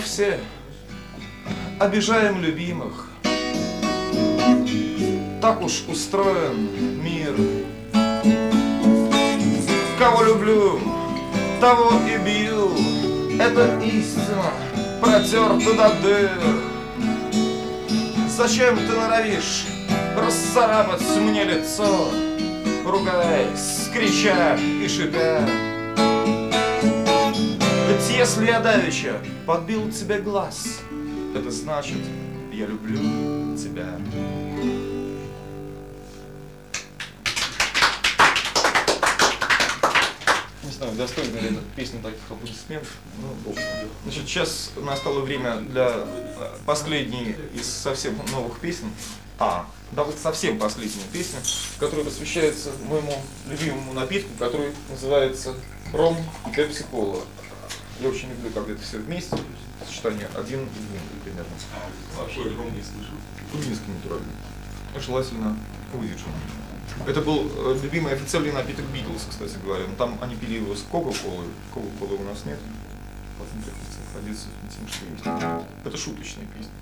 все обижаем любимых. Так уж устроен мир. Кого люблю, того и бью. Это истина, протерта до дыр. Зачем ты норовишь расцарапать мне лицо, ругаясь, крича и шипя? Ведь если я давеча подбил тебе глаз, это значит, я люблю тебя. Не знаю, достойна ли эта песня таких аплодисментов. Значит, сейчас настало время для последней из совсем новых песен. Да, вот совсем последняя песня, которая посвящается моему любимому напитку, который называется ром и пепси-кола. Я очень люблю, когда это все вместе, сочетание 1 и 2 примерно. Вообще ром не слышал. Кубинский натуральный. Желательно выдержанный. Это был любимый официальный напиток Битлз, кстати говоря. Но там они пили его с Кока-Колой. Кока-Колы у нас нет. Потом приходится находиться тем, что есть. Это шуточная песня.